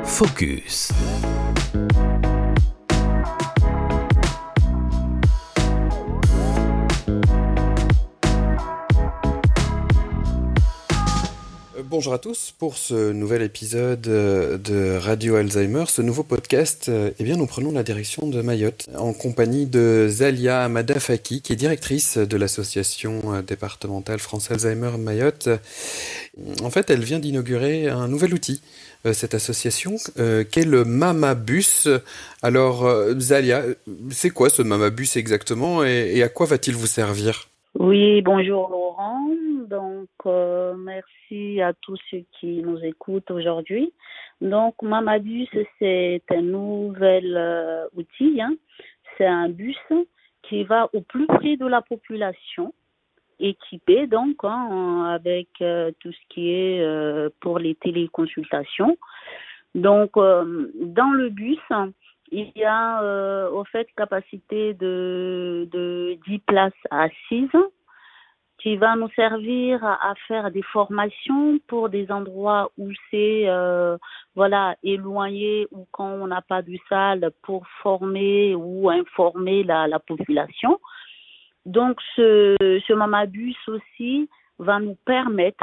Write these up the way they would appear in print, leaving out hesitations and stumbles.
Focus. Bonjour à tous pour ce nouvel épisode de Radio Alzheimer, ce nouveau podcast. Nous prenons la direction de Mayotte en compagnie de Zalia Amada Faki, qui est directrice de l'association départementale France Alzheimer Mayotte. En fait, elle vient d'inaugurer un nouvel outil, cette association, qu'est le Mamabus. Alors, Zalia, c'est quoi ce Mamabus exactement et à quoi va-t-il vous servir ? Oui, bonjour Laurent. Donc, merci à tous ceux qui nous écoutent aujourd'hui. Donc, Mamabus, c'est un nouvel outil. C'est un bus qui va au plus près de la population, équipé donc avec tout ce qui est pour les téléconsultations. Donc, dans le bus, il y a au fait capacité de 10 places assises qui va nous servir à faire des formations pour des endroits où c'est éloigné ou quand on n'a pas de salle pour former ou informer la population. Donc, ce Mamabus aussi va nous permettre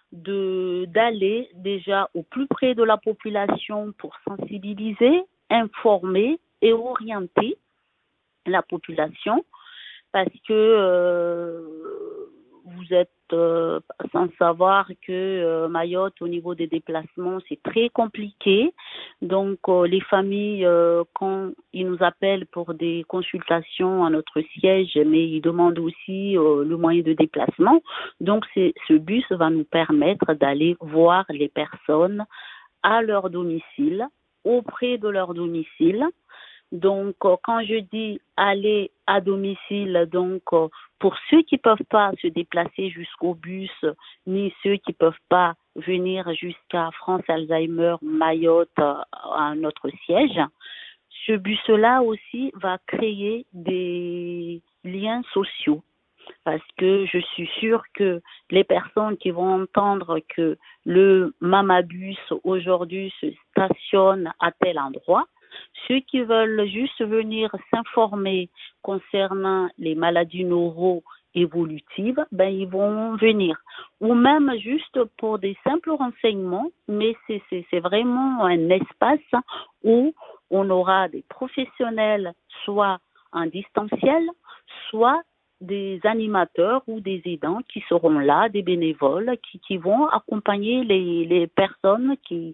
d'aller déjà au plus près de la population pour sensibiliser, informer et orienter la population parce que vous êtes sans savoir que Mayotte, au niveau des déplacements, c'est très compliqué. Donc, les familles, quand ils nous appellent pour des consultations à notre siège, mais ils demandent aussi le moyen de déplacement. Donc, ce bus va nous permettre d'aller voir les personnes à leur domicile, auprès de leur domicile. Donc, quand je dis aller à domicile, donc pour ceux qui peuvent pas se déplacer jusqu'au bus, ni ceux qui peuvent pas venir jusqu'à France Alzheimer Mayotte à notre siège, ce bus-là aussi va créer des liens sociaux. Parce que je suis sûre que les personnes qui vont entendre que le Mamabus aujourd'hui se stationne à tel endroit, ceux qui veulent juste venir s'informer concernant les maladies neuro-évolutives, ils vont venir. Ou même juste pour des simples renseignements, mais c'est vraiment un espace où on aura des professionnels, soit en distanciel, soit des animateurs ou des aidants qui seront là, des bénévoles qui vont accompagner les personnes qui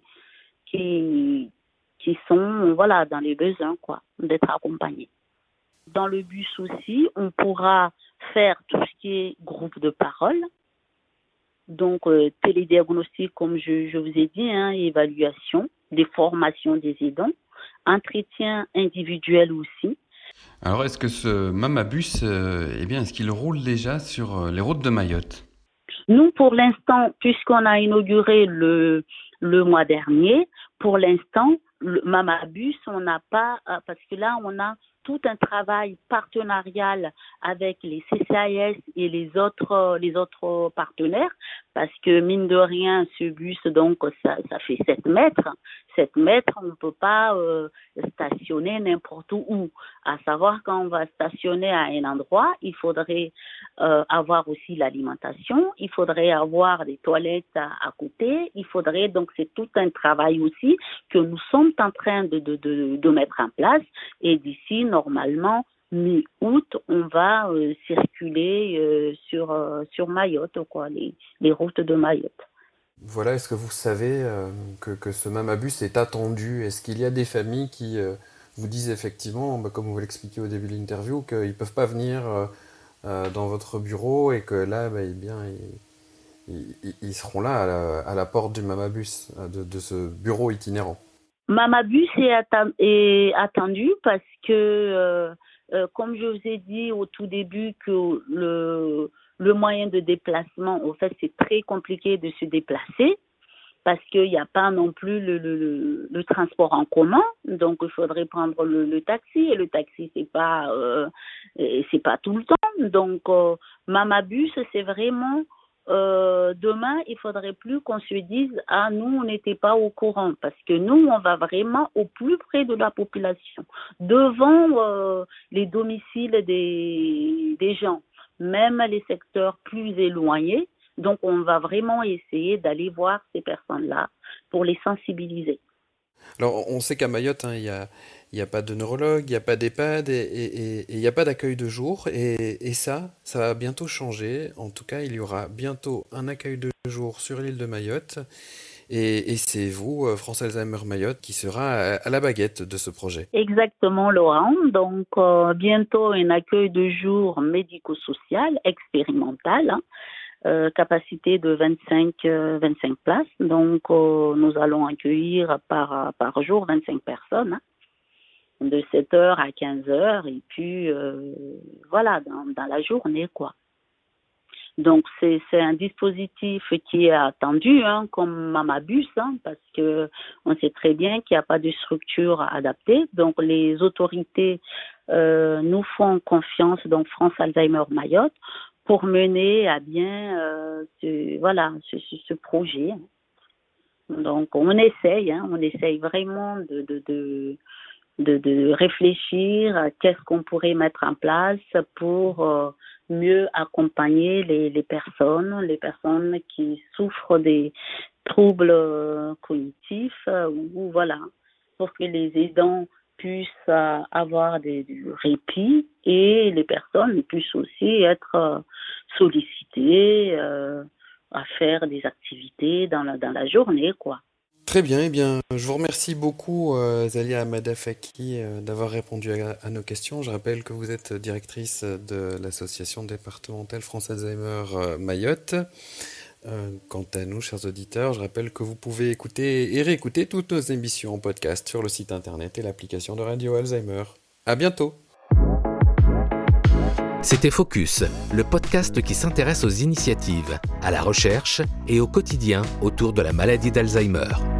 sont dans les besoins d'être accompagnés. Dans le bus aussi, on pourra faire tout ce qui est groupe de parole, donc télédiagnostic comme je vous ai dit, évaluation, des formations des aidants, entretien individuel aussi. Alors, est-ce que ce Mamabus, est-ce qu'il roule déjà sur les routes de Mayotte ? Nous, pour l'instant, puisqu'on a inauguré le mois dernier, pour l'instant, le Mamabus, on n'a pas, parce que là, on a tout un travail partenarial avec les CCAS et les autres partenaires, parce que mine de rien, ce bus, donc, ça fait 7 mètres. 7 mètres, on ne peut pas stationner n'importe où. À savoir, quand on va stationner à un endroit, il faudrait avoir aussi l'alimentation, il faudrait avoir des toilettes à côté, donc c'est tout un travail aussi que nous sommes en train de mettre en place, et d'ici, normalement, mi-août, on va circuler sur Mayotte, les routes de Mayotte. Voilà, est-ce que vous savez que ce Mamabus est attendu ? Est-ce qu'il y a des familles qui vous disent effectivement, comme vous l'expliquiez au début de l'interview, qu'ils ne peuvent pas venir dans votre bureau et que là, ils seront là à la porte du Mamabus, de ce bureau itinérant ? Mamabus est attendu parce que, comme je vous ai dit au tout début, que le moyen de déplacement, en fait, c'est très compliqué de se déplacer parce qu'il n'y a pas non plus le transport en commun. Donc, il faudrait prendre le taxi, et le taxi, c'est pas tout le temps. Donc, Mamabus, c'est vraiment demain, il faudrait plus qu'on se dise ah nous on n'était pas au courant parce que nous on va vraiment au plus près de la population, devant les domiciles des gens, même les secteurs plus éloignés. Donc on va vraiment essayer d'aller voir ces personnes-là pour les sensibiliser. Alors, on sait qu'à Mayotte, hein, il y a pas de neurologue, il n'y a pas d'EHPAD et il n'y a pas d'accueil de jour. Et ça va bientôt changer. En tout cas, il y aura bientôt un accueil de jour sur l'île de Mayotte. Et c'est vous, France Alzheimer Mayotte, qui sera à la baguette de ce projet. Exactement, Laurent. Donc, bientôt un accueil de jour médico-social expérimental, hein. Capacité de 25 places. Donc, nous allons accueillir par jour 25 personnes, hein, de 7 heures à 15 heures. Et puis, voilà, dans la journée, quoi. Donc, c'est un dispositif qui est attendu, hein, comme Mamabus, hein, parce que on sait très bien qu'il n'y a pas de structure adaptée. Donc, les autorités nous font confiance, donc France Alzheimer Mayotte, pour mener à bien ce projet. Donc, on essaye vraiment de réfléchir à qu'est-ce qu'on pourrait mettre en place pour mieux accompagner les personnes qui souffrent des troubles cognitifs ou voilà, pour que les aidants puissent avoir du répit et les personnes puissent aussi être sollicitées à faire des activités dans la journée, quoi. Très bien, eh bien, je vous remercie beaucoup, Zalia Amadafaki, d'avoir répondu à nos questions. Je rappelle que vous êtes directrice de l'association départementale France Alzheimer Mayotte. Quant à nous, chers auditeurs, je rappelle que vous pouvez écouter et réécouter toutes nos émissions en podcast sur le site internet et l'application de Radio Alzheimer. À bientôt! C'était Focus, le podcast qui s'intéresse aux initiatives, à la recherche et au quotidien autour de la maladie d'Alzheimer.